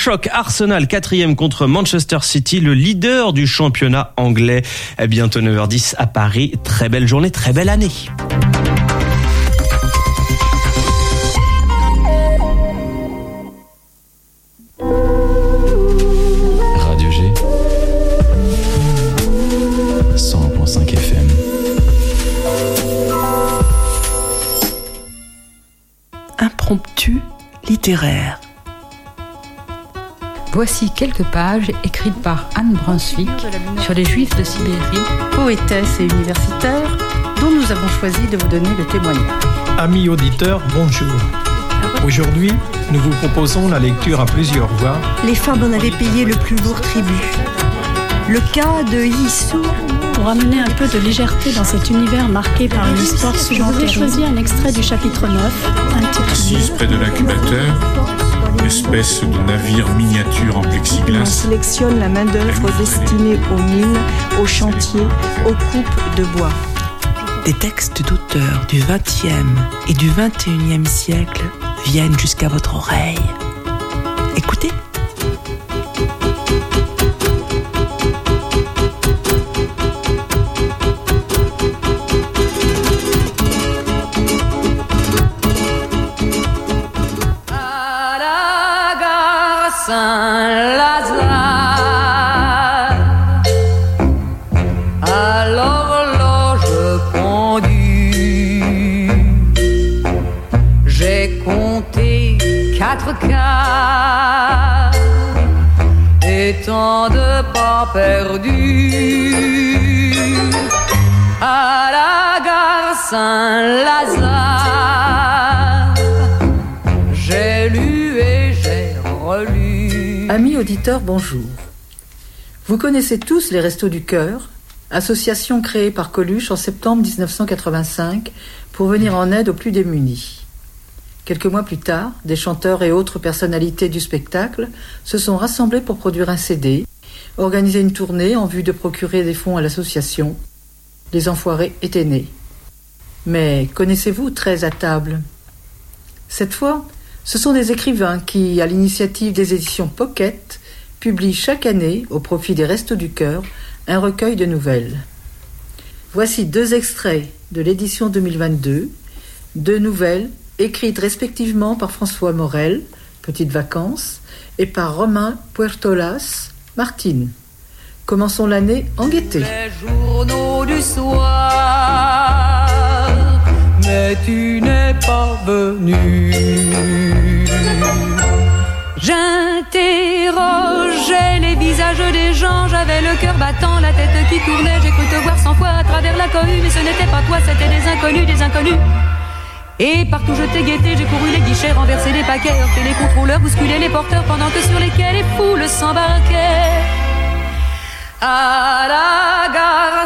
Choc Arsenal 4e contre Manchester City, le leader du championnat anglais. Bientôt 9h10 à Paris. Très belle journée, très belle année. Radio G 100.5 FM. Impromptu littéraire. Voici quelques pages écrites par Anne Brunswick sur les Juifs de Sibérie, poétesse et universitaire, dont nous avons choisi de vous donner le témoignage. Amis auditeurs, bonjour. Aujourd'hui, nous vous proposons la lecture à plusieurs voix. Les femmes en avaient payé le plus lourd tribut. Le cas de Yissou. Pour amener un peu de légèreté dans cet univers marqué par une histoire souvent terrible, j'ai choisi un extrait du chapitre 9, intitulé Assise près de l'incubateur, espèce de navire miniature en plexiglas. On sélectionne la main-d'œuvre destinée aux mines, aux chantiers, aux coupes de bois. Des textes d'auteurs du XXe et du XXIe siècle viennent jusqu'à votre oreille. Écoutez. Saint-Lazare, à l'horloge pendue, j'ai compté 4 quarts et tant de pas perdus. À la gare Saint-Lazare, j'ai lu et j'ai relu. Amis auditeurs, bonjour. Vous connaissez tous les Restos du Cœur, association créée par Coluche en septembre 1985 pour venir en aide aux plus démunis. Quelques mois plus tard, des chanteurs et autres personnalités du spectacle se sont rassemblés pour produire un CD, organiser une tournée en vue de procurer des fonds à l'association. Les Enfoirés étaient nés. Mais connaissez-vous 13 à table ? Cette fois, ce sont des écrivains qui, à l'initiative des éditions Pocket, publient chaque année, au profit des Restos du Cœur, un recueil de nouvelles. Voici 2 extraits de l'édition 2022, 2 nouvelles écrites respectivement par François Morel, Petites Vacances, et par Romain Puertolas, Martine. Commençons l'année en gaieté. Les journaux du soir, mais tu n'es pas venu. J'interrogeais les visages des gens, j'avais le cœur battant, la tête qui tournait, j'ai cru te voir 100 fois à travers la cohue, mais ce n'était pas toi, c'était des inconnus, des inconnus. Et partout je t'ai guetté, j'ai couru les guichets, renversé les paquets, heurté les contrôleurs, bousculé les porteurs, pendant que sur les quais les foules s'embarquaient. À la gare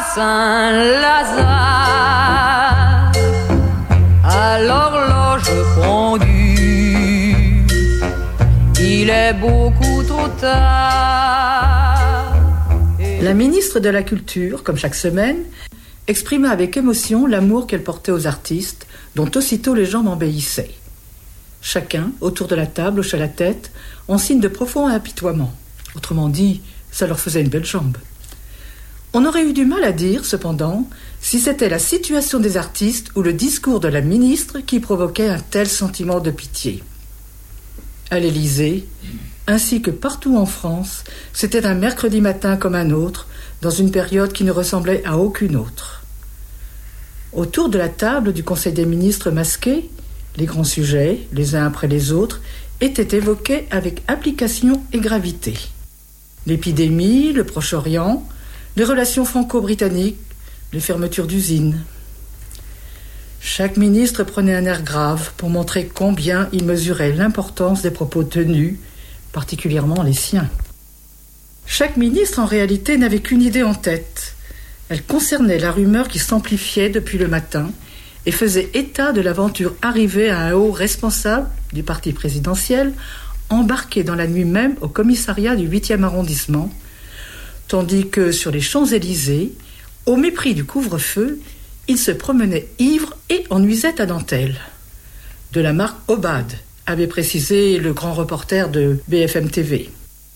Saint-Lazare, à l'horloge pendue, il est beaucoup trop tard. La ministre de la Culture, comme chaque semaine, exprimait avec émotion l'amour qu'elle portait aux artistes, dont aussitôt les gens m'embellissaient. Chacun, autour de la table, hochait la tête, en signe de profond apitoiement. Autrement dit, ça leur faisait une belle jambe. On aurait eu du mal à dire, cependant, si c'était la situation des artistes ou le discours de la ministre qui provoquait un tel sentiment de pitié. À l'Élysée, ainsi que partout en France, c'était un mercredi matin comme un autre, dans une période qui ne ressemblait à aucune autre. Autour de la table du Conseil des ministres masqués, les grands sujets, les uns après les autres, étaient évoqués avec application et gravité. L'épidémie, le Proche-Orient, les relations franco-britanniques, les fermetures d'usines. Chaque ministre prenait un air grave pour montrer combien il mesurait l'importance des propos tenus, particulièrement les siens. Chaque ministre, en réalité, n'avait qu'une idée en tête. Elle concernait la rumeur qui s'amplifiait depuis le matin et faisait état de l'aventure arrivée à un haut responsable du parti présidentiel, embarqué dans la nuit même au commissariat du 8e arrondissement, tandis que sur les Champs-Élysées, au mépris du couvre-feu, il se promenait ivre et en nuisette à dentelle. De la marque Obad, avait précisé le grand reporter de BFM TV.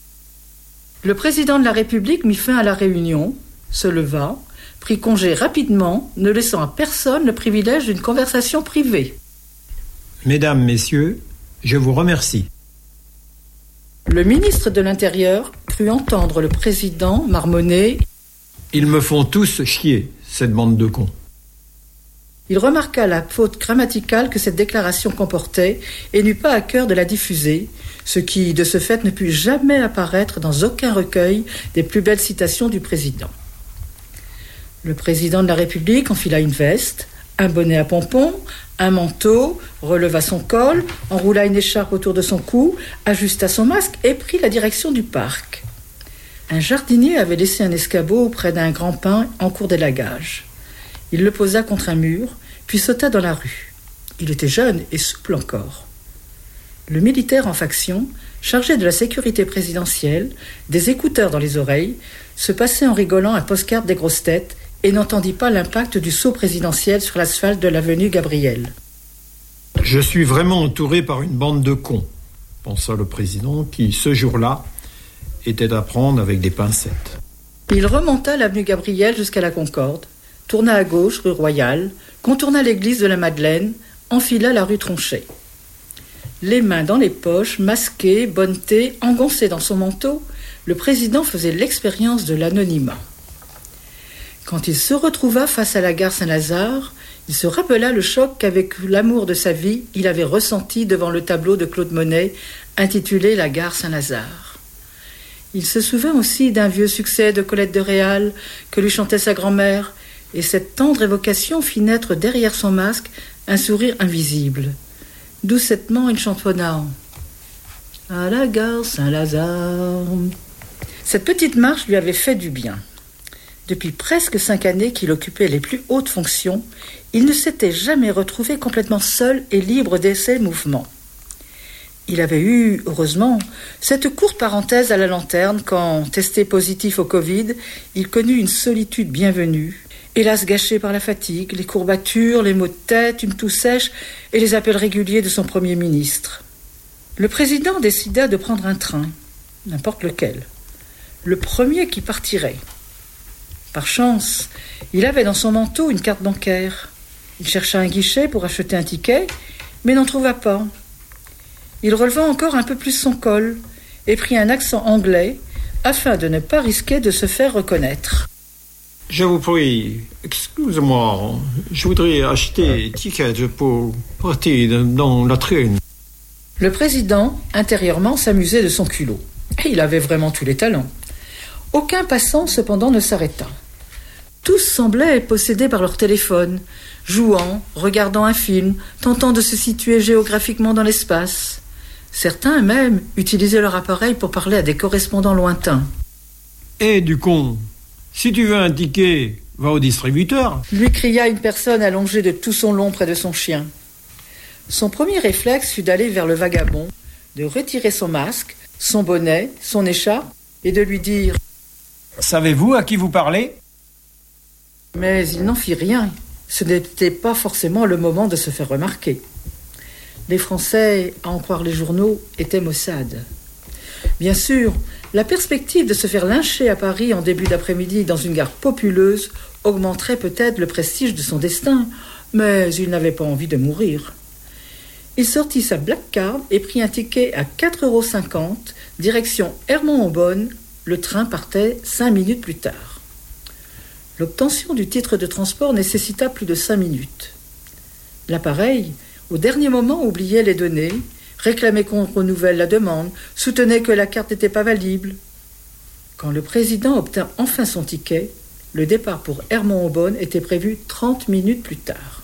Le président de la République mit fin à la réunion, se leva, prit congé rapidement, ne laissant à personne le privilège d'une conversation privée. Mesdames, Messieurs, je vous remercie. Le ministre de l'Intérieur crut entendre le président marmonner « Ils me font tous chier, cette bande de cons ». Il remarqua la faute grammaticale que cette déclaration comportait et n'eut pas à cœur de la diffuser, ce qui, de ce fait, ne put jamais apparaître dans aucun recueil des plus belles citations du président. Le président de la République enfila une veste, un bonnet à pompons, un manteau, releva son col, enroula une écharpe autour de son cou, ajusta son masque et prit la direction du parc. Un jardinier avait laissé un escabeau près d'un grand pin en cours d'élagage. Il le posa contre un mur, puis sauta dans la rue. Il était jeune et souple encore. Le militaire en faction, chargé de la sécurité présidentielle, des écouteurs dans les oreilles, se passait en rigolant un postcard des grosses têtes et n'entendit pas l'impact du saut présidentiel sur l'asphalte de l'avenue Gabriel. « Je suis vraiment entouré par une bande de cons », pensa le président, qui, ce jour-là, était à prendre avec des pincettes. Il remonta l'avenue Gabriel jusqu'à la Concorde, tourna à gauche, rue Royale, contourna l'église de la Madeleine, enfila la rue Tronchet. Les mains dans les poches, masqué, bonneté, engoncé dans son manteau, le président faisait l'expérience de l'anonymat. Quand il se retrouva face à la gare Saint-Lazare, il se rappela le choc qu'avec l'amour de sa vie, il avait ressenti devant le tableau de Claude Monet, intitulé « La gare Saint-Lazare ». Il se souvint aussi d'un vieux succès de Colette de Réal que lui chantait sa grand-mère, et cette tendre évocation fit naître derrière son masque un sourire invisible. Doucettement, il chantonna « À la gare Saint-Lazare ». Cette petite marche lui avait fait du bien. Depuis presque 5 années qu'il occupait les plus hautes fonctions, il ne s'était jamais retrouvé complètement seul et libre de ses mouvements. Il avait eu, heureusement, cette courte parenthèse à la lanterne quand, testé positif au Covid, il connut une solitude bienvenue, hélas gâchée par la fatigue, les courbatures, les maux de tête, une toux sèche et les appels réguliers de son Premier ministre. Le président décida de prendre un train, n'importe lequel, le premier qui partirait. Par chance, il avait dans son manteau une carte bancaire. Il chercha un guichet pour acheter un ticket, mais n'en trouva pas. Il releva encore un peu plus son col et prit un accent anglais afin de ne pas risquer de se faire reconnaître. « Je vous prie, excusez-moi, je voudrais acheter un ticket pour partir dans la train. » Le président, intérieurement, s'amusait de son culot. Et il avait vraiment tous les talents. Aucun passant, cependant, ne s'arrêta. Tous semblaient possédés par leur téléphone, jouant, regardant un film, tentant de se situer géographiquement dans l'espace. Certains, même, utilisaient leur appareil pour parler à des correspondants lointains. « Eh, du con, si tu veux un ticket, va au distributeur !» lui cria une personne allongée de tout son long près de son chien. Son premier réflexe fut d'aller vers le vagabond, de retirer son masque, son bonnet, son écharpe, et de lui dire « Savez-vous à qui vous parlez ?» Mais il n'en fit rien. Ce n'était pas forcément le moment de se faire remarquer. Les Français, à en croire les journaux, étaient maussades. Bien sûr, la perspective de se faire lyncher à Paris en début d'après-midi dans une gare populeuse augmenterait peut-être le prestige de son destin, mais il n'avait pas envie de mourir. Il sortit sa black card et prit un ticket à 4,50 €, direction Hermont-Aubonne. Le train partait 5 minutes plus tard. L'obtention du titre de transport nécessita plus de 5 minutes. L'appareil, au dernier moment, oubliait les données, réclamait qu'on renouvelle la demande, soutenait que la carte n'était pas valide. Quand le président obtint enfin son ticket, le départ pour Hermont-Aubonne était prévu 30 minutes plus tard.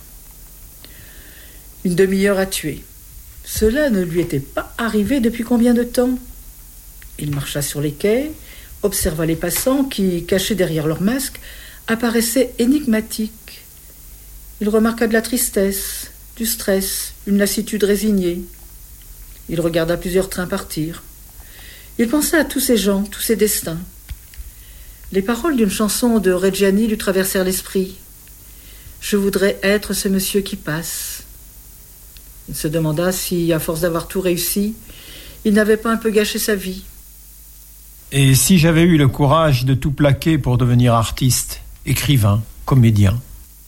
Une demi-heure à tuer. Cela ne lui était pas arrivé depuis combien de temps ? Il marcha sur les quais, observa les passants qui, cachés derrière leurs masques, apparaissaient énigmatiques. Il remarqua de la tristesse, du stress, une lassitude résignée. Il regarda plusieurs trains partir. Il pensa à tous ces gens, tous ces destins. Les paroles d'une chanson de Reggiani lui traversèrent l'esprit. « Je voudrais être ce monsieur qui passe. » Il se demanda si, à force d'avoir tout réussi, il n'avait pas un peu gâché sa vie. Et si j'avais eu le courage de tout plaquer pour devenir artiste, écrivain, comédien?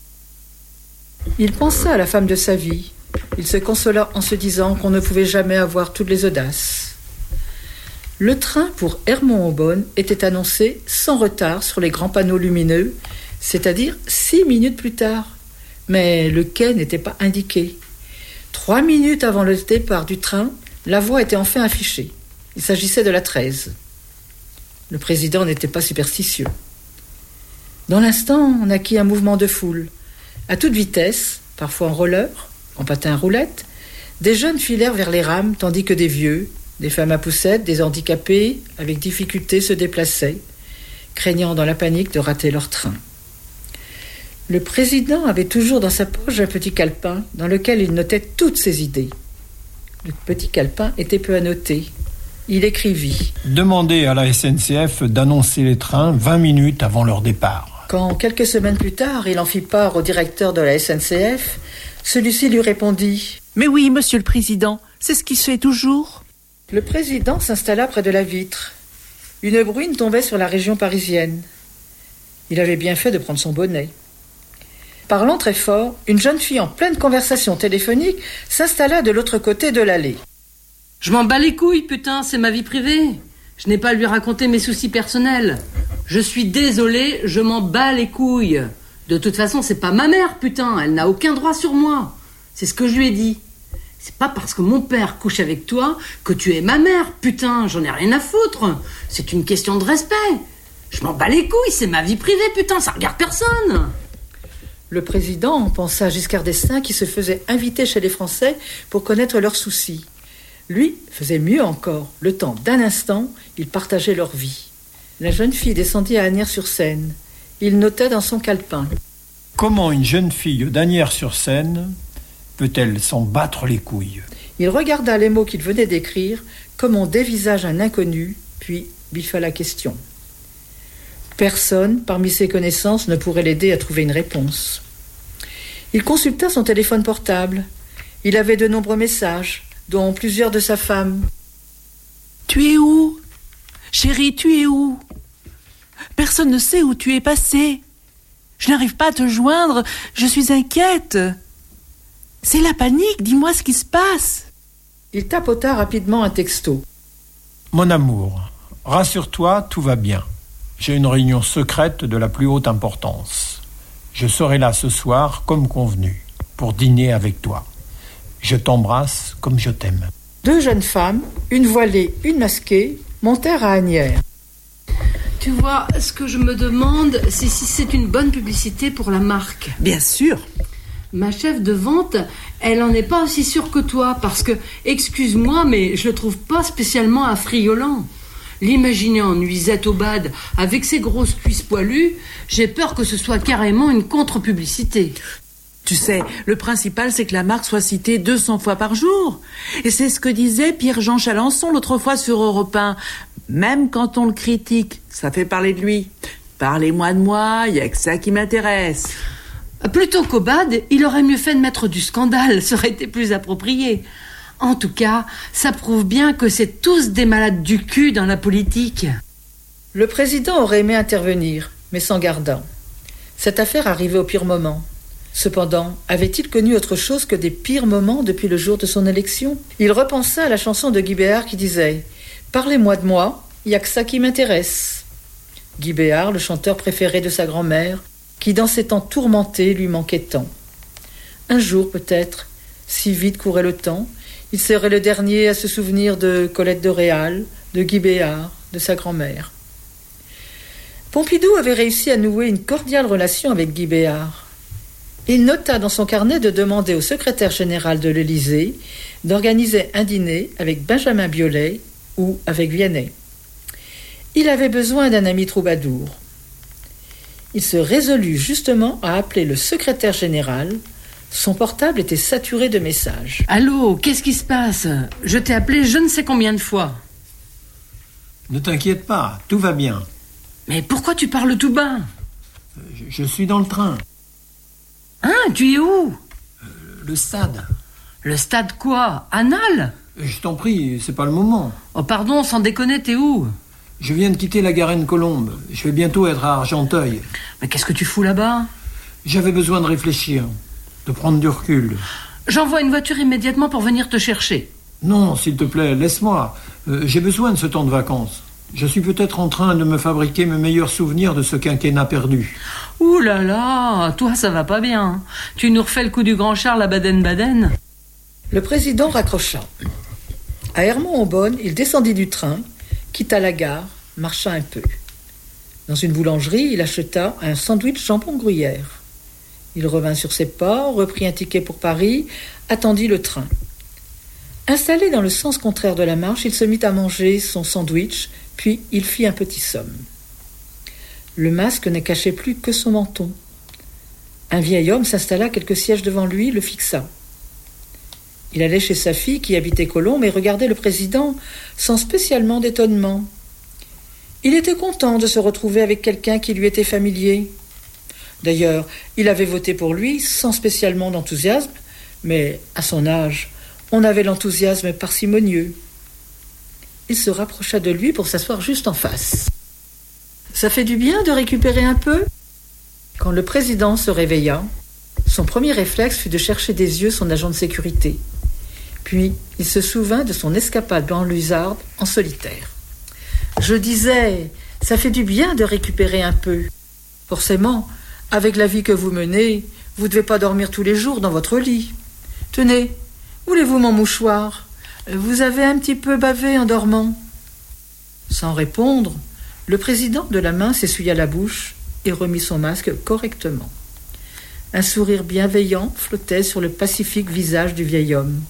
Il pensa à la femme de sa vie. Il se consola en se disant qu'on ne pouvait jamais avoir toutes les audaces. Le train pour Hermont-au-Beaune était annoncé sans retard sur les grands panneaux lumineux, c'est-à-dire 6 minutes plus tard. Mais le quai n'était pas indiqué. 3 minutes avant le départ du train, la voie était enfin affichée. Il s'agissait de la 13. Le président n'était pas superstitieux. Dans l'instant, on naquit un mouvement de foule. À toute vitesse, parfois en roller, en patin à roulettes, des jeunes filèrent vers les rames, tandis que des vieux, des femmes à poussettes, des handicapés, avec difficulté se déplaçaient, craignant dans la panique de rater leur train. Le président avait toujours dans sa poche un petit calepin dans lequel il notait toutes ses idées. Le petit calepin était peu annoté. Il écrivit « Demandez à la SNCF d'annoncer les trains 20 minutes avant leur départ. » Quand, quelques semaines plus tard, il en fit part au directeur de la SNCF, celui-ci lui répondit « Mais oui, monsieur le président, c'est ce qui se fait toujours. » Le président s'installa près de la vitre. Une bruine tombait sur la région parisienne. Il avait bien fait de prendre son bonnet. Parlant très fort, une jeune fille en pleine conversation téléphonique s'installa de l'autre côté de l'allée. « Je m'en bats les couilles, putain, c'est ma vie privée. Je n'ai pas à lui raconter mes soucis personnels. Je suis désolée, je m'en bats les couilles. De toute façon, c'est pas ma mère, putain, elle n'a aucun droit sur moi. C'est ce que je lui ai dit. C'est pas parce que mon père couche avec toi que tu es ma mère, putain, j'en ai rien à foutre. C'est une question de respect. Je m'en bats les couilles, c'est ma vie privée, putain, ça regarde personne. » Le président pensa à Giscard d'Estaing qui se faisait inviter chez les Français pour connaître leurs soucis. Lui faisait mieux encore. Le temps d'un instant, ils partageaient leur vie. La jeune fille descendit à Asnières-sur-Seine. Il notait dans son calepin. Comment une jeune fille d'Asnières-sur-Seine peut-elle s'en battre les couilles? Il regarda les mots qu'il venait d'écrire comme on dévisage un inconnu, puis biffa la question. Personne, parmi ses connaissances, ne pourrait l'aider à trouver une réponse. Il consulta son téléphone portable. Il avait de nombreux messages, dont plusieurs de sa femme. « Tu es où? Chérie, tu es où? Personne ne sait où tu es passé. Je n'arrive pas à te joindre, je suis inquiète. C'est la panique, dis-moi ce qui se passe. » Il tapota rapidement un texto. « Mon amour, rassure-toi, tout va bien. J'ai une réunion secrète de la plus haute importance. Je serai là ce soir, comme convenu, pour dîner avec toi. Je t'embrasse comme je t'aime. » 2 jeunes femmes, une voilée, une masquée, montèrent à Asnières. Tu vois, ce que je me demande, c'est si c'est une bonne publicité pour la marque. Bien sûr. Ma chef de vente, elle en est pas aussi sûre que toi, parce que, excuse-moi, mais je le trouve pas spécialement affriolant. L'imaginer en nuisette au bad, avec ses grosses cuisses poilues, j'ai peur que ce soit carrément une contre-publicité. Tu sais, le principal, c'est que la marque soit citée 200 fois par jour. Et c'est ce que disait Pierre-Jean Chalençon l'autre fois sur Europe 1. Même quand on le critique, ça fait parler de lui. Parlez-moi de moi, il n'y a que ça qui m'intéresse. Plutôt qu'au bad, il aurait mieux fait de mettre du scandale, ça aurait été plus approprié. En tout cas, ça prouve bien que c'est tous des malades du cul dans la politique. Le président aurait aimé intervenir, mais s'en gardant. Cette affaire arrivait au pire moment. Cependant, avait-il connu autre chose que des pires moments depuis le jour de son élection? Il repensa à la chanson de Guy Béart qui disait « Parlez-moi de moi, il n'y a que ça qui m'intéresse ». Guy Béart, le chanteur préféré de sa grand-mère, qui dans ces temps tourmentés lui manquait tant. Un jour peut-être, si vite courait le temps, il serait le dernier à se souvenir de Colette de Réal, de Guy Béart, de sa grand-mère. Pompidou avait réussi à nouer une cordiale relation avec Guy Béart. Il nota dans son carnet de demander au secrétaire général de l'Élysée d'organiser un dîner avec Benjamin Biolay ou avec Vianney. Il avait besoin d'un ami troubadour. Il se résolut justement à appeler le secrétaire général. Son portable était saturé de messages. « Allô, qu'est-ce qui se passe? Je t'ai appelé je ne sais combien de fois. » Ne t'inquiète pas, tout va bien. Mais pourquoi tu parles tout bas? Je suis dans le train. Hein, tu es où? Le stade. Le stade quoi? Anal? Je t'en prie, c'est pas le moment. Oh pardon, sans déconner, t'es où? Je viens de quitter la Garenne-Colombe. Je vais bientôt être à Argenteuil. Mais qu'est-ce que tu fous là-bas? J'avais besoin de réfléchir, de prendre du recul. J'envoie une voiture immédiatement pour venir te chercher. Non, s'il te plaît, laisse-moi. J'ai besoin de ce temps de vacances. Je suis peut-être en train de me fabriquer mes meilleurs souvenirs de ce quinquennat perdu. Ouh là là, toi ça va pas bien. Tu nous refais le coup du grand Charles à Baden-Baden? Le président raccrocha. À Hermont-en-Beaune, il descendit du train, quitta la gare, marcha un peu. Dans une boulangerie, il acheta un sandwich jambon gruyère. Il revint sur ses pas, reprit un ticket pour Paris, attendit le train. Installé dans le sens contraire de la marche, il se mit à manger son sandwich, puis il fit un petit somme. Le masque ne cachait plus que son menton. Un vieil homme s'installa quelques sièges devant lui, le fixa. Il allait chez sa fille qui habitait Colombe et regardait le président sans spécialement d'étonnement. Il était content de se retrouver avec quelqu'un qui lui était familier. D'ailleurs, il avait voté pour lui sans spécialement d'enthousiasme, mais à son âge, on avait l'enthousiasme parcimonieux. Il se rapprocha de lui pour s'asseoir juste en face. « Ça fait du bien de récupérer un peu ?» Quand le président se réveilla, son premier réflexe fut de chercher des yeux son agent de sécurité. Puis, il se souvint de son escapade banlieusarde en solitaire. « Je disais, ça fait du bien de récupérer un peu. Forcément, avec la vie que vous menez, vous ne devez pas dormir tous les jours dans votre lit. Tenez, voulez-vous mon mouchoir? Vous avez un petit peu bavé en dormant. » Sans répondre, le président de la main s'essuya la bouche et remit son masque correctement. Un sourire bienveillant flottait sur le pacifique visage du vieil homme.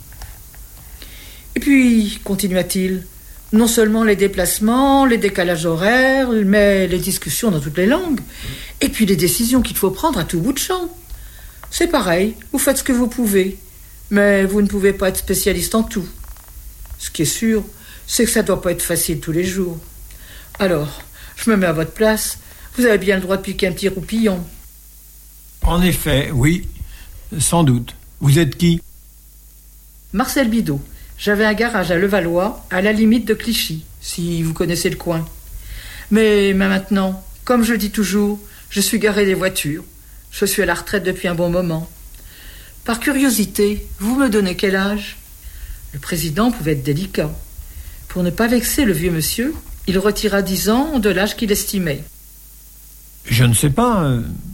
« Et puis, continua-t-il, non seulement les déplacements, les décalages horaires, mais les discussions dans toutes les langues, et puis les décisions qu'il faut prendre à tout bout de champ. C'est pareil, vous faites ce que vous pouvez, mais vous ne pouvez pas être spécialiste en tout. Ce qui est sûr, c'est que ça ne doit pas être facile tous les jours. Alors, je me mets à votre place, vous avez bien le droit de piquer un petit roupillon. » En effet, oui, sans doute. Vous êtes qui? Marcel Bidot. J'avais un garage à Levallois, à la limite de Clichy, si vous connaissez le coin. Mais maintenant, comme je dis toujours, je suis garé des voitures. Je suis à la retraite depuis un bon moment. Par curiosité, vous me donnez quel âge? Le président pouvait être délicat. Pour ne pas vexer le vieux monsieur, il retira 10 ans de l'âge qu'il estimait. Je ne sais pas,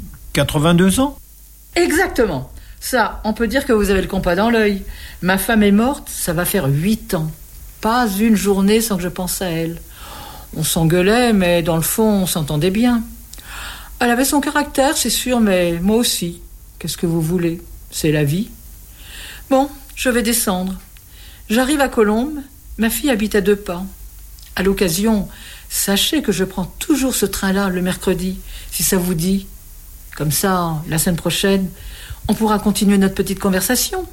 82 ans? Exactement. Ça, on peut dire que vous avez le compas dans l'œil. Ma femme est morte, ça va faire 8 ans. Pas une journée sans que je pense à elle. On s'engueulait, mais dans le fond, on s'entendait bien. Elle avait son caractère, c'est sûr, mais moi aussi. Qu'est-ce que vous voulez? C'est la vie. Bon, je vais descendre. J'arrive à Colombe, ma fille habite à 2 pas. À l'occasion, sachez que je prends toujours ce train-là le mercredi, si ça vous dit. Comme ça, la semaine prochaine, on pourra continuer notre petite conversation.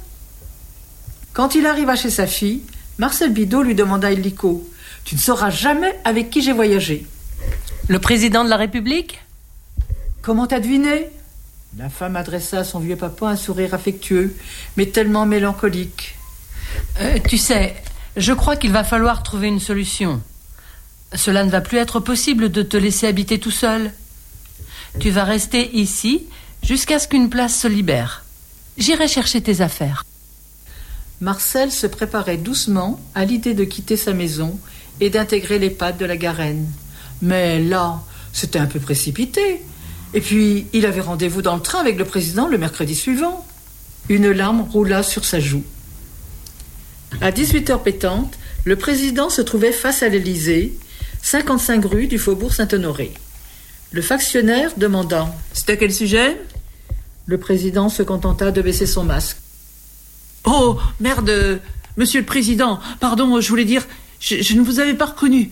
Quand il arriva chez sa fille, Marcel Bidot lui demanda illico: « Tu ne sauras jamais avec qui j'ai voyagé. » Le président de la République? Comment t'as deviné? La femme adressa à son vieux papa un sourire affectueux, mais tellement mélancolique. Tu sais, je crois qu'il va falloir trouver une solution. Cela ne va plus être possible de te laisser habiter tout seul. Tu vas rester ici jusqu'à ce qu'une place se libère. J'irai chercher tes affaires. Marcel se préparait doucement à l'idée de quitter sa maison et d'intégrer les pattes de la Garenne. Mais là, c'était un peu précipité. Et puis, il avait rendez-vous dans le train avec le président le mercredi suivant. Une larme roula sur sa joue. À 18h pétantes, le président se trouvait face à l'Élysée, 55 rue du Faubourg Saint-Honoré. Le factionnaire demanda: « C'est à quel sujet ?» Le président se contenta de baisser son masque. « Oh, merde, monsieur le président, pardon, je voulais dire, je ne vous avais pas reconnu.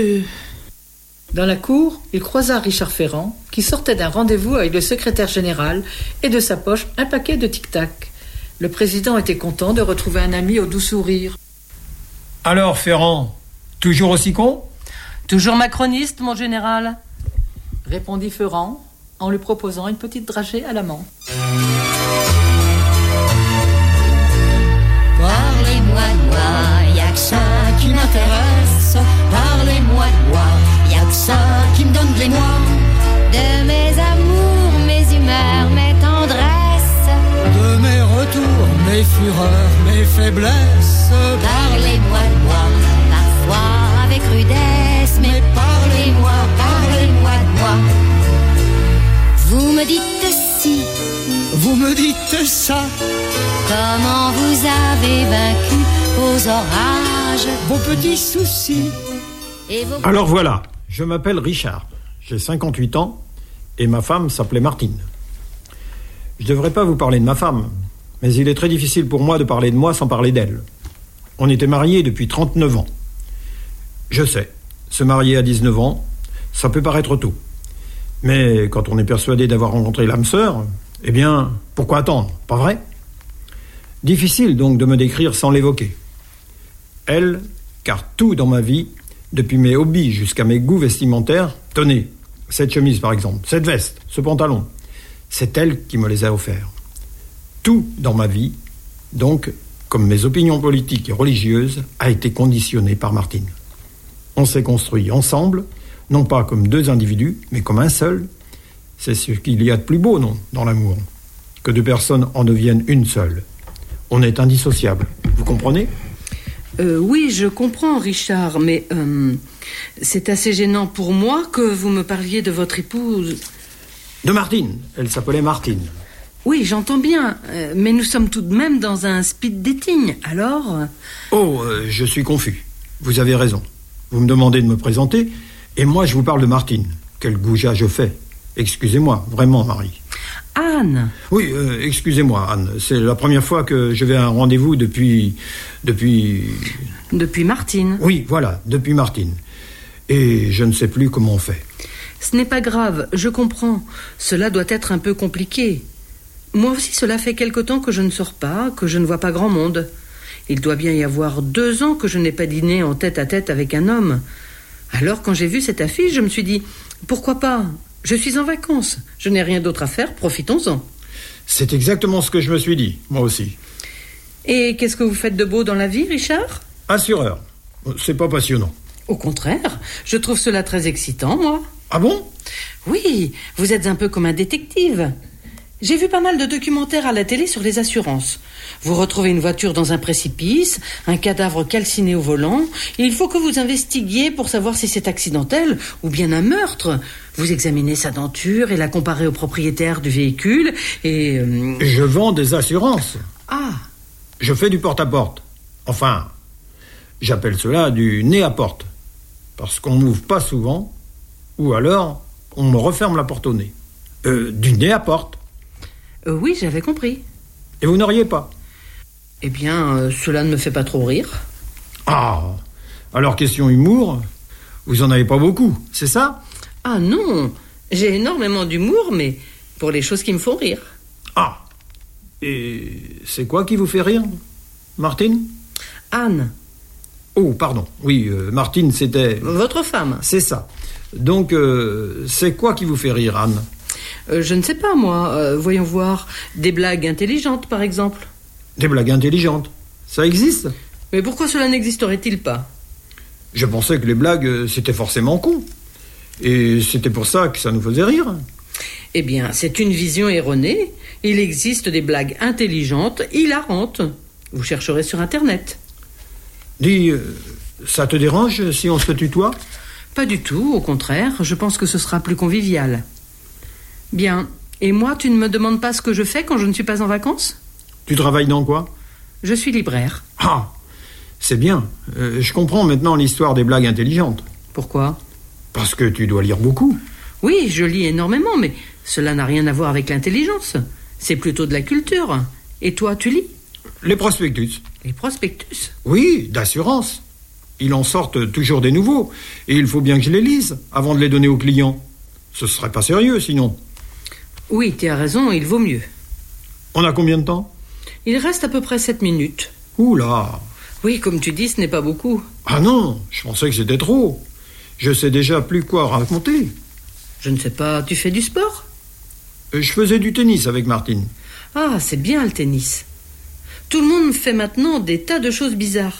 Dans la cour, il croisa Richard Ferrand, qui sortait d'un rendez-vous avec le secrétaire général, et de sa poche un paquet de tic-tac. Le président était content de retrouver un ami au doux sourire. « Alors, Ferrand, toujours aussi con ?»« Toujours macroniste, mon général ?» répondit Ferrand, en lui proposant une petite dragée à la menthe. m'intéresse. Parlez-moi de moi, y'a que ça qui me donne de l'émoi. De mes amours, mes humeurs, mes tendresses. De mes retours, mes fureurs, mes faiblesses. Parlez-moi de moi, parfois avec rudesse. Mais parlez-moi, parlez-moi de moi. Vous me dites si, vous me dites ça. Comment vous avez vaincu vos orages, vos petits soucis. Et vos... Alors voilà, je m'appelle Richard, j'ai 58 ans et ma femme s'appelait Martine. Je ne devrais pas vous parler de ma femme, mais il est très difficile pour moi de parler de moi sans parler d'elle. On était mariés depuis 39 ans. Je sais, se marier à 19 ans, ça peut paraître tôt. Mais quand on est persuadé d'avoir rencontré l'âme sœur, eh bien, pourquoi attendre, pas vrai ? Difficile donc de me décrire sans l'évoquer. Elle, car tout dans ma vie, depuis mes hobbies jusqu'à mes goûts vestimentaires, tenez, cette chemise par exemple, cette veste, ce pantalon, c'est elle qui me les a offerts. Tout dans ma vie, donc, comme mes opinions politiques et religieuses, a été conditionné par Martine. On s'est construit ensemble, non pas comme deux individus, mais comme un seul. C'est ce qu'il y a de plus beau, non, dans l'amour, que deux personnes en deviennent une seule. On est indissociables. Vous comprenez ? Oui, je comprends, Richard, mais c'est assez gênant pour moi que vous me parliez de votre épouse. De Martine. Elle s'appelait Martine. Oui, j'entends bien, mais nous sommes tout de même dans un speed dating, alors... Oh, je suis confus. Vous avez raison. Vous me demandez de me présenter, et moi je vous parle de Martine. Quel goujat je fais. Excusez-moi, vraiment, Marie. Anne. Oui, excusez-moi, Anne. C'est la première fois que je vais à un rendez-vous depuis... Depuis Martine. Oui, voilà, depuis Martine. Et je ne sais plus comment on fait. Ce n'est pas grave, je comprends. Cela doit être un peu compliqué. Moi aussi, cela fait quelque temps que je ne sors pas, que je ne vois pas grand monde. Il doit bien y avoir 2 ans que je n'ai pas dîné en tête-à-tête avec un homme. Alors, quand j'ai vu cette affiche, je me suis dit, pourquoi pas ? Je suis en vacances, je n'ai rien d'autre à faire, profitons-en. C'est exactement ce que je me suis dit, moi aussi. Et qu'est-ce que vous faites de beau dans la vie, Richard ? Assureur. C'est pas passionnant. Au contraire, je trouve cela très excitant, moi. Ah bon ? Oui, vous êtes un peu comme un détective. J'ai vu pas mal de documentaires à la télé sur les assurances. Vous retrouvez une voiture dans un précipice, un cadavre calciné au volant, et il faut que vous investiguiez pour savoir si c'est accidentel ou bien un meurtre. Vous examinez sa denture et la comparez au propriétaire du véhicule et... Je vends des assurances. Ah. Je fais du porte-à-porte. Enfin, j'appelle cela du nez à porte. Parce qu'on m'ouvre pas souvent, ou alors on me referme la porte au nez. Du nez à porte. Oui, j'avais compris. Et vous n'auriez pas ? Eh bien, cela ne me fait pas trop rire. Ah, alors question humour, vous en avez pas beaucoup, c'est ça ? Ah non, j'ai énormément d'humour, mais pour les choses qui me font rire. Ah, et c'est quoi qui vous fait rire, Martine ? Anne. Oh, pardon, oui, Martine, c'était... Votre femme. C'est ça. Donc, c'est quoi qui vous fait rire, Anne ? Je ne sais pas, moi. Voyons voir. Des blagues intelligentes, par exemple. Des blagues intelligentes ? Ça existe ? Mais pourquoi cela n'existerait-il pas ? Je pensais que les blagues, c'était forcément con. Et c'était pour ça que ça nous faisait rire. Eh bien, c'est une vision erronée. Il existe des blagues intelligentes, hilarantes. Vous chercherez sur Internet. Dis, ça te dérange si on se tutoie ? Pas du tout, au contraire. Je pense que ce sera plus convivial. Bien. Et moi, tu ne me demandes pas ce que je fais quand je ne suis pas en vacances ? Tu travailles dans quoi ? Je suis libraire. Ah, c'est bien. Je comprends maintenant l'histoire des blagues intelligentes. Pourquoi ? Parce que tu dois lire beaucoup. Oui, je lis énormément, mais cela n'a rien à voir avec l'intelligence. C'est plutôt de la culture. Et toi, tu lis ? Les prospectus. Les prospectus ? Oui, d'assurance. Ils en sortent toujours des nouveaux. Et il faut bien que je les lise avant de les donner aux clients. Ce serait pas sérieux, sinon. Oui, tu as raison, il vaut mieux. On a combien de temps ? Il reste à peu près 7 minutes. Oula ! Oui, comme tu dis, ce n'est pas beaucoup. Ah non, je pensais que c'était trop. Je sais déjà plus quoi raconter. Je ne sais pas, tu fais du sport ? Je faisais du tennis avec Martine. Ah, c'est bien le tennis. Tout le monde fait maintenant des tas de choses bizarres.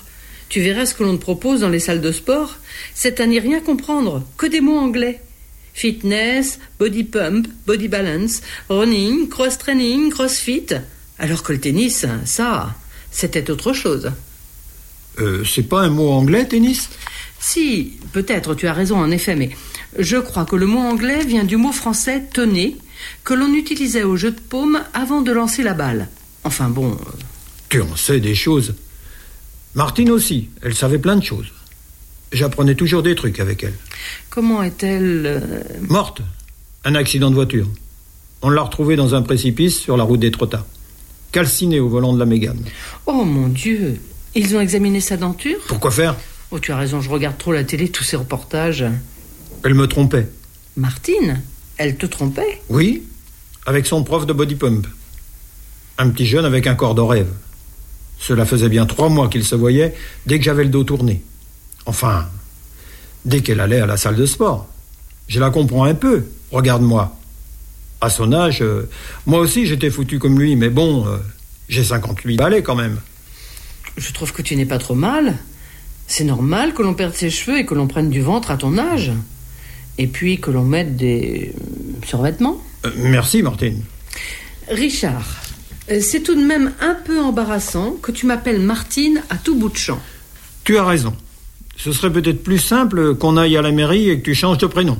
Tu verras ce que l'on te propose dans les salles de sport. C'est à n'y rien comprendre, que des mots anglais. Fitness, body pump, body balance, running, cross-training, crossfit. Alors que le tennis, ça, c'était autre chose. C'est pas un mot anglais, tennis ? Si, peut-être, tu as raison en effet, mais je crois que le mot anglais vient du mot français « tonner », que l'on utilisait au jeu de paume avant de lancer la balle. Enfin bon... Tu en sais des choses. Martine aussi, elle savait plein de choses. J'apprenais toujours des trucs avec elle. Comment est-elle Morte. Un accident de voiture. On l'a retrouvée dans un précipice sur la route d'Étretat. Calcinée au volant de la Mégane. Oh mon Dieu. Ils ont examiné sa denture ? Pourquoi faire ? Oh, tu as raison, je regarde trop la télé, tous ces reportages. Elle me trompait. Martine ? Elle te trompait ? Oui, avec son prof de body pump. Un petit jeune avec un corps de rêve. Cela faisait bien 3 mois qu'ils se voyaient dès que j'avais le dos tourné. Enfin, dès qu'elle allait à la salle de sport. Je la comprends un peu, regarde-moi. À son âge, moi aussi j'étais foutu comme lui, mais bon, j'ai 58 balais quand même. Je trouve que tu n'es pas trop mal. C'est normal que l'on perde ses cheveux et que l'on prenne du ventre à ton âge. Et puis que l'on mette des survêtements. Merci, Martine. Richard, c'est tout de même un peu embarrassant que tu m'appelles Martine à tout bout de champ. Tu as raison. Ce serait peut-être plus simple qu'on aille à la mairie et que tu changes de prénom.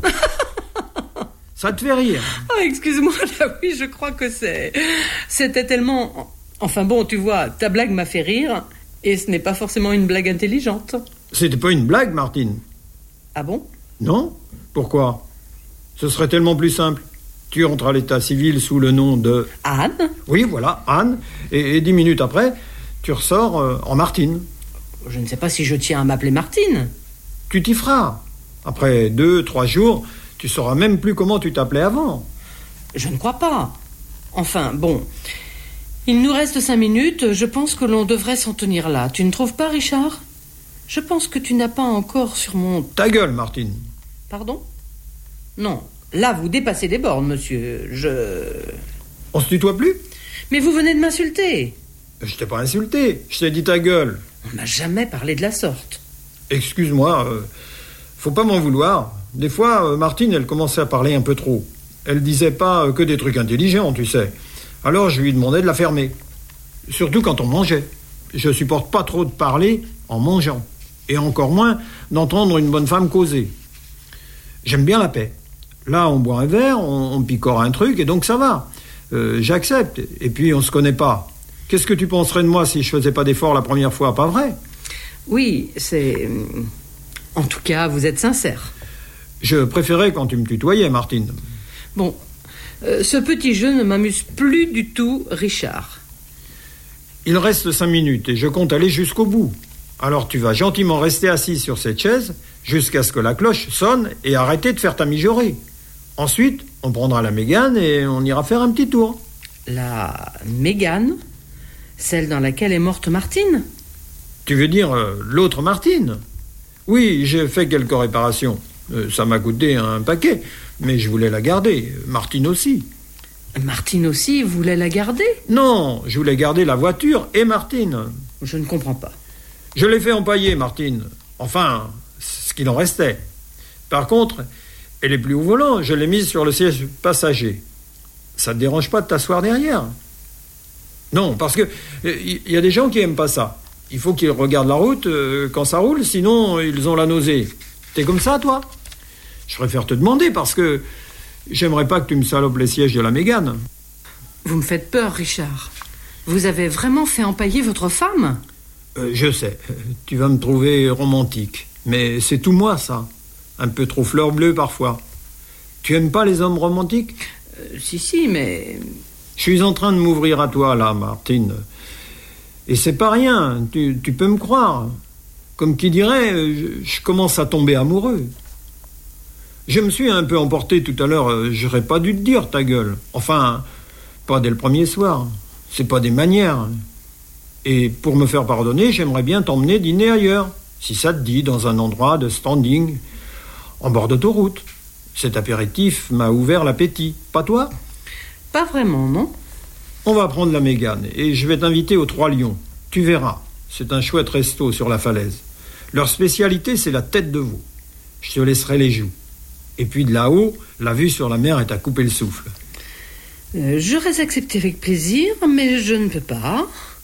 Ça te fait rire. Oh, excuse-moi, là oui, je crois que c'était tellement... Enfin bon, tu vois, ta blague m'a fait rire et ce n'est pas forcément une blague intelligente. C'était pas une blague, Martine. Ah bon ? Non ? Pourquoi ? Ce serait tellement plus simple. Tu entres à l'état civil sous le nom de... Anne ? Oui, voilà, Anne. Et 10 minutes après, tu ressors en Martine. Je ne sais pas si je tiens à m'appeler Martine. Tu t'y feras. Après 2-3 jours, tu sauras même plus comment tu t'appelais avant. Je ne crois pas. Enfin, bon... Il nous reste 5 minutes, je pense que l'on devrait s'en tenir là. Tu ne trouves pas, Richard ? Je pense que tu n'as pas encore sur mon... Ta gueule, Martine. Pardon ? Non, là vous dépassez des bornes, monsieur. On se tutoie plus ? Mais vous venez de m'insulter. Je t'ai pas insulté, je t'ai dit ta gueule. On m'a jamais parlé de la sorte. Excuse-moi, faut pas m'en vouloir. Des fois, Martine, elle commençait à parler un peu trop. Elle disait pas que des trucs intelligents, tu sais. Alors je lui demandais de la fermer. Surtout quand on mangeait. Je supporte pas trop de parler en mangeant. Et encore moins d'entendre une bonne femme causer. J'aime bien la paix. Là, on boit un verre, on picore un truc, et donc ça va. J'accepte. Et puis, on se connaît pas. Qu'est-ce que tu penserais de moi si je faisais pas d'effort la première fois, pas vrai ? Oui, c'est... En tout cas, vous êtes sincère. Je préférais quand tu me tutoyais, Martine. Bon... ce petit jeu ne m'amuse plus du tout, Richard. Il reste 5 minutes et je compte aller jusqu'au bout. Alors tu vas gentiment rester assis sur cette chaise jusqu'à ce que la cloche sonne et arrêter de faire ta mijaurée. Ensuite, on prendra la Mégane et on ira faire un petit tour. La Mégane ? Celle dans laquelle est morte Martine ? Tu veux dire l'autre Martine ? Oui, j'ai fait quelques réparations. Ça m'a coûté un paquet. Mais je voulais la garder. Martine aussi. Martine aussi voulait la garder ? Non, je voulais garder la voiture et Martine. Je ne comprends pas. Je l'ai fait empailler, Martine. Enfin, ce qu'il en restait. Par contre, elle est plus au volant. Je l'ai mise sur le siège passager. Ça te dérange pas de t'asseoir derrière ? Non, parce que y a des gens qui aiment pas ça. Il faut qu'ils regardent la route quand ça roule, sinon ils ont la nausée. T'es comme ça, toi ? Je préfère te demander parce que j'aimerais pas que tu me salopes les sièges de la Mégane. Vous me faites peur, Richard. Vous avez vraiment fait empailler votre femme ? Je sais, tu vas me trouver romantique. Mais c'est tout moi, ça. Un peu trop fleur bleue parfois. Tu aimes pas les hommes romantiques ? Si, mais... Je suis en train de m'ouvrir à toi, là, Martine. Et c'est pas rien, tu peux me croire. Comme qui dirait, je commence à tomber amoureux. Je me suis un peu emporté tout à l'heure, j'aurais pas dû te dire ta gueule. Enfin, pas dès le premier soir. C'est pas des manières. Et pour me faire pardonner, j'aimerais bien t'emmener dîner ailleurs. Si ça te dit, dans un endroit de standing, en bord d'autoroute. Cet apéritif m'a ouvert l'appétit. Pas toi ? Pas vraiment, non ? On va prendre la Mégane et je vais t'inviter aux 3 Lions. Tu verras. C'est un chouette resto sur la falaise. Leur spécialité, c'est la tête de veau. Je te laisserai les joues. Et puis de là-haut, la vue sur la mer est à couper le souffle. J'aurais accepté avec plaisir, mais je ne peux pas.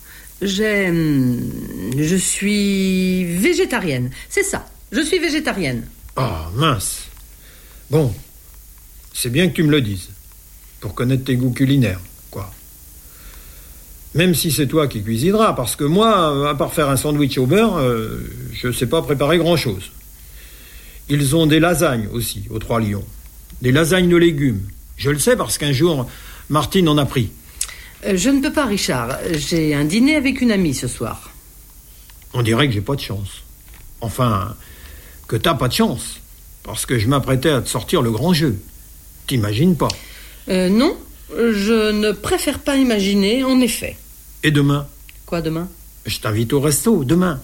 Je suis végétarienne. C'est ça, je suis végétarienne. Ah, mince. Bon, c'est bien que tu me le dises. Pour connaître tes goûts culinaires, quoi. Même si c'est toi qui cuisineras, parce que moi, à part faire un sandwich au beurre, je sais pas préparer grand-chose. Ils ont des lasagnes aussi, aux Trois Lions. Des lasagnes de légumes. Je le sais parce qu'un jour, Martine en a pris. Je ne peux pas, Richard. J'ai un dîner avec une amie ce soir. On dirait que j'ai pas de chance. Enfin, que t'as pas de chance. Parce que je m'apprêtais à te sortir le grand jeu. T'imagines pas? Non, je ne préfère pas imaginer, en effet. Et demain? Quoi demain? Je t'invite au resto, demain.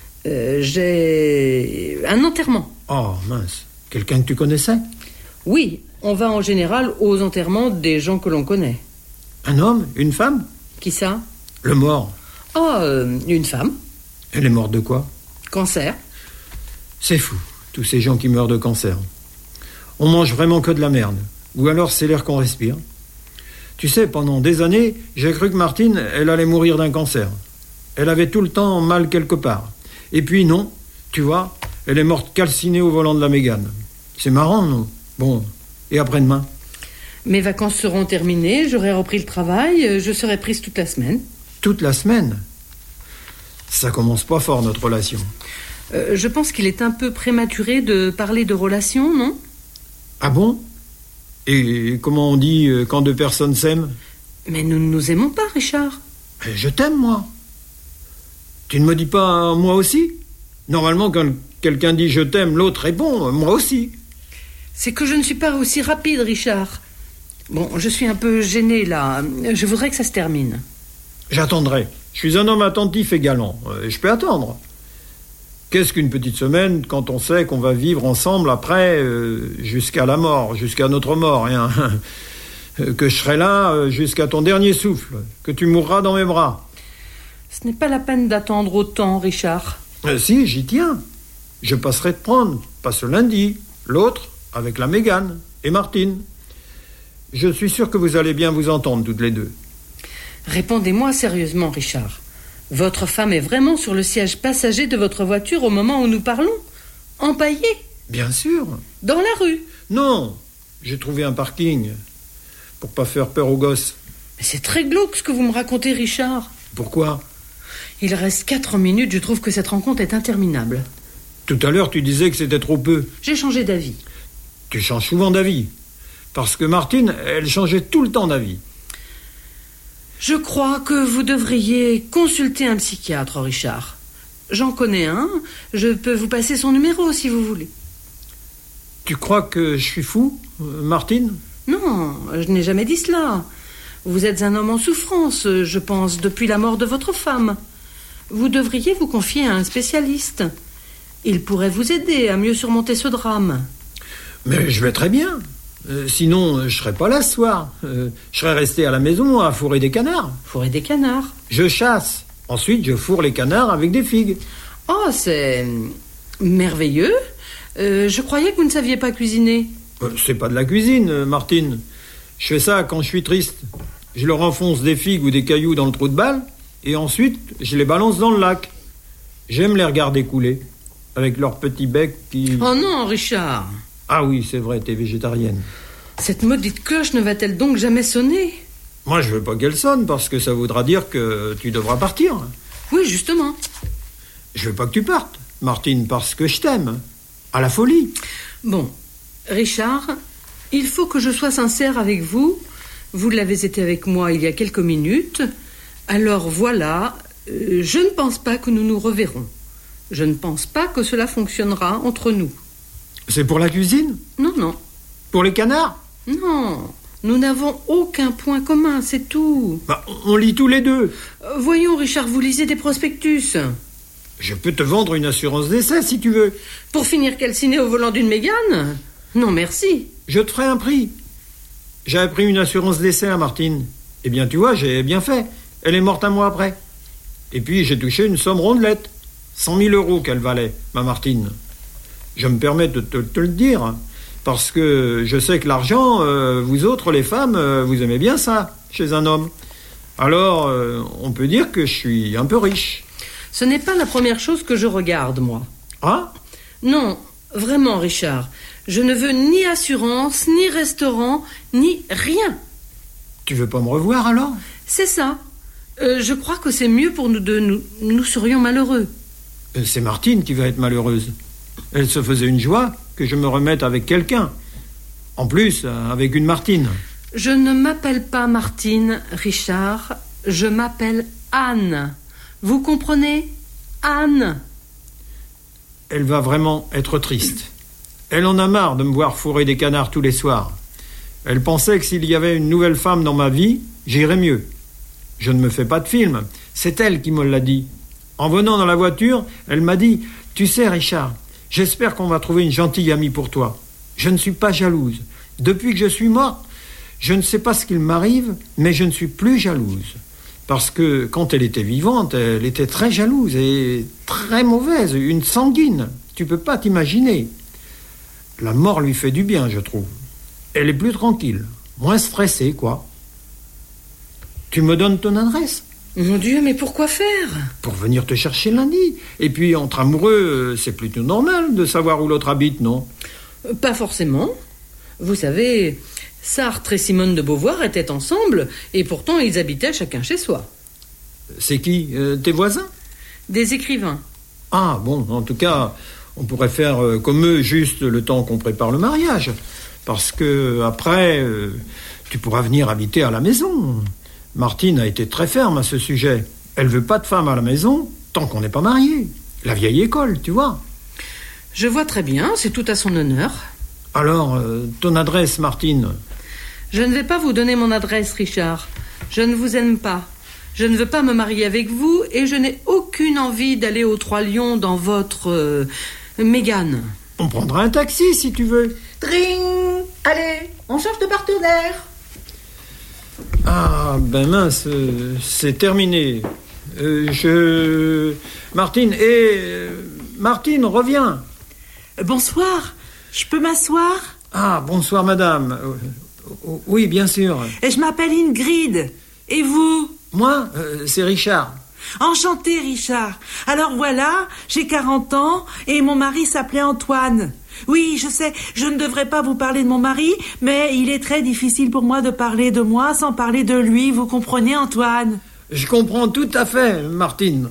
J'ai un enterrement. Oh, mince. Quelqu'un que tu connaissais? Oui, on va en général aux enterrements des gens que l'on connaît. Un homme? Une femme? Qui ça? Le mort. Oh, une femme. Elle est morte de quoi? Cancer. C'est fou, tous ces gens qui meurent de cancer. On mange vraiment que de la merde. Ou alors c'est l'air qu'on respire. Tu sais, pendant des années, j'ai cru que Martine, elle allait mourir d'un cancer. Elle avait tout le temps mal quelque part. Et puis non, tu vois, elle est morte calcinée au volant de la Mégane. C'est marrant, non? Bon, et après-demain? Mes vacances seront terminées, j'aurai repris le travail, je serai prise toute la semaine. Toute la semaine? Ça commence pas fort, notre relation. Je pense qu'il est un peu prématuré de parler de relation, non? Ah bon? Et comment on dit quand deux personnes s'aiment? Mais nous ne nous aimons pas, Richard. Je t'aime, moi. Tu ne me dis pas moi aussi? Normalement, quand quelqu'un dit je t'aime, l'autre répond moi aussi. C'est que je ne suis pas aussi rapide, Richard. Bon, je suis un peu gênée, là. Je voudrais que ça se termine. J'attendrai. Je suis un homme attentif et galant. Je peux attendre. Qu'est-ce qu'une petite semaine quand on sait qu'on va vivre ensemble après, jusqu'à la mort, jusqu'à notre mort, hein, que je serai là jusqu'à ton dernier souffle, que tu mourras dans mes bras. Ce n'est pas la peine d'attendre autant, Richard. Si, j'y tiens. Je passerai te prendre, pas ce lundi, l'autre avec la Mégane et Martine. Je suis sûr que vous allez bien vous entendre toutes les deux. Répondez-moi sérieusement, Richard. Votre femme est vraiment sur le siège passager de votre voiture au moment où nous parlons? Empaillée? Bien sûr. Dans la rue? Non, j'ai trouvé un parking pour pas faire peur aux gosses. Mais c'est très glauque ce que vous me racontez, Richard. Pourquoi? Il reste 4 minutes, je trouve que cette rencontre est interminable. Tout à l'heure, tu disais que c'était trop peu. J'ai changé d'avis. Tu changes souvent d'avis. Parce que Martine, elle changeait tout le temps d'avis. Je crois que vous devriez consulter un psychiatre, Richard. J'en connais un. Je peux vous passer son numéro si vous voulez. Tu crois que je suis fou, Martine? Non, je n'ai jamais dit cela. Vous êtes un homme en souffrance, je pense, depuis la mort de votre femme. Vous devriez vous confier à un spécialiste. Il pourrait vous aider à mieux surmonter ce drame. Mais je vais très bien. Sinon, je serais pas là ce soir. Je serais resté à la maison à fourrer des canards. Fourrer des canards? Je chasse. Ensuite, je fourre les canards avec des figues. Oh, c'est merveilleux. Je croyais que vous ne saviez pas cuisiner. C'est pas de la cuisine, Martine. Je fais ça quand je suis triste. Je leur enfonce des figues ou des cailloux dans le trou de balle, et ensuite, je les balance dans le lac. J'aime les regarder couler, avec leur petit bec qui... Oh non, Richard! Ah oui, c'est vrai, t'es végétarienne. Cette maudite cloche ne va-t-elle donc jamais sonner? Moi, je veux pas qu'elle sonne, parce que ça voudra dire que tu devras partir. Oui, justement. Je veux pas que tu partes, Martine, parce que je t'aime. À la folie. Bon, Richard, il faut que je sois sincère avec vous. Vous l'avez été avec moi il y a quelques minutes. Alors voilà, je ne pense pas que nous nous reverrons. Je ne pense pas que cela fonctionnera entre nous. C'est pour la cuisine? Non, non. Pour les canards? Non, nous n'avons aucun point commun, c'est tout. Bah, on lit tous les deux. Voyons, Richard, vous lisez des prospectus. Je peux te vendre une assurance d'essai, si tu veux. Pour finir calciné au volant d'une Mégane? Non, merci. Je te ferai un prix. J'avais pris une assurance d'essai à Martine. Eh bien, tu vois, j'ai bien fait. Elle est morte un mois après. Et puis j'ai touché une somme rondelette. 100 000 € qu'elle valait, ma Martine. Je me permets de te le dire, parce que je sais que l'argent, vous autres, les femmes, vous aimez bien ça, chez un homme. Alors, on peut dire que je suis un peu riche. Ce n'est pas la première chose que je regarde, moi. Ah ? Non, vraiment, Richard. Je ne veux ni assurance, ni restaurant, ni rien. Tu veux pas me revoir, alors ? C'est ça. Je crois que c'est mieux pour nous deux. Nous serions malheureux. C'est Martine qui va être malheureuse. Elle se faisait une joie que je me remette avec quelqu'un. En plus, avec une Martine. Je ne m'appelle pas Martine, Richard. Je m'appelle Anne. Vous comprenez ? Anne. Elle va vraiment être triste. Elle en a marre de me voir fourrer des canards tous les soirs. Elle pensait que s'il y avait une nouvelle femme dans ma vie, j'irais mieux. Je ne me fais pas de film. C'est elle qui me l'a dit. En venant dans la voiture, elle m'a dit « Tu sais, Richard, j'espère qu'on va trouver une gentille amie pour toi. Je ne suis pas jalouse. Depuis que je suis morte, je ne sais pas ce qu'il m'arrive, mais je ne suis plus jalouse. Parce que quand elle était vivante, elle était très jalouse et très mauvaise, une sanguine. Tu peux pas t'imaginer. La mort lui fait du bien, je trouve. Elle est plus tranquille, moins stressée, quoi. Tu me donnes ton adresse ? Mon Dieu, mais pourquoi faire ? Pour venir te chercher lundi. Et puis, entre amoureux, c'est plutôt normal de savoir où l'autre habite, non ? Pas forcément. Vous savez, Sartre et Simone de Beauvoir étaient ensemble, et pourtant ils habitaient chacun chez soi. C'est qui ? Tes voisins ? Des écrivains. Ah, bon, en tout cas, on pourrait faire comme eux, juste le temps qu'on prépare le mariage. Parce que, après, tu pourras venir habiter à la maison. Martine a été très ferme à ce sujet. Elle veut pas de femme à la maison tant qu'on n'est pas marié. La vieille école, tu vois. Je vois très bien, c'est tout à son honneur. Alors, ton adresse, Martine ? Je ne vais pas vous donner mon adresse, Richard. Je ne vous aime pas. Je ne veux pas me marier avec vous et je n'ai aucune envie d'aller aux Trois Lions dans votre... Mégane. On prendra un taxi, si tu veux. Dring ! Allez, on change de partenaire. Ah, ben mince, c'est terminé. Martine, Martine, reviens. Bonsoir, je peux m'asseoir ? Ah, bonsoir, madame. Oui, bien sûr. Et je m'appelle Ingrid. Et vous ? Moi, c'est Richard. Enchanté, Richard. Alors voilà, j'ai 40 ans et mon mari s'appelait Antoine. Oui, je sais, je ne devrais pas vous parler de mon mari, mais il est très difficile pour moi de parler de moi sans parler de lui, vous comprenez, Antoine ? Je comprends tout à fait, Martine.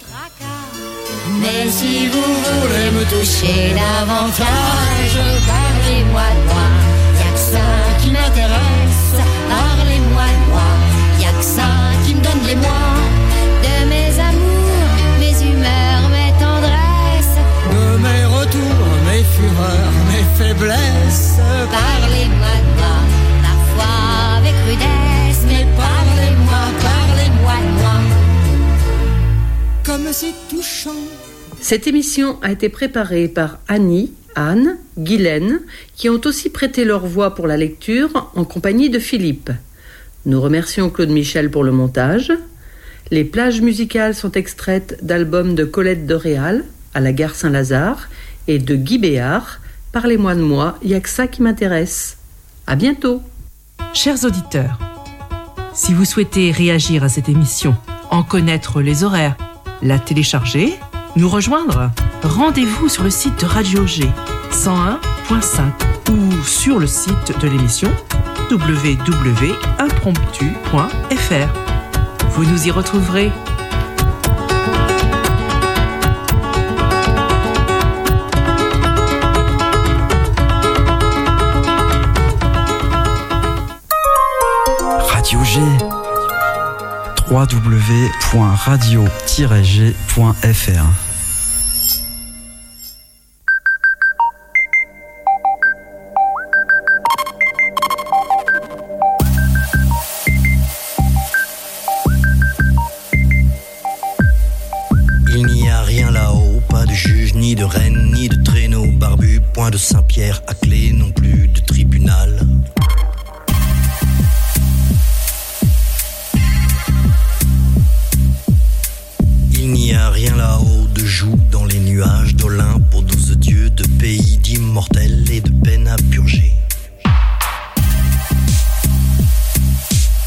Mais si vous voulez me toucher davantage, parlez-moi de moi. Y'a que ça qui m'intéresse. Parlez-moi de moi. Y'a que ça qui me donne les mois. De mes amours, mes humeurs, mes tendresses. De mes retours, mes fureurs, mes faiblesses. Parlez-moi de moi, parfois avec rudesse. Mais parlez-moi de moi. Comme c'est touchant. Cette émission a été préparée par Annie, Anne, Guylaine, qui ont aussi prêté leur voix pour la lecture en compagnie de Philippe. Nous remercions Claude Michel pour le montage. Les plages musicales sont extraites d'albums de Colette de Réal, à la gare Saint-Lazare, et de Guy Béard, Parlez-moi de moi, il y a que ça qui m'intéresse. À bientôt. Chers auditeurs, si vous souhaitez réagir à cette émission, en connaître les horaires, la télécharger, nous rejoindre, rendez-vous sur le site de Radio G 101.5 ou sur le site de l'émission www.impromptu.fr. Vous nous y retrouverez. Radio G. www.radio-g.fr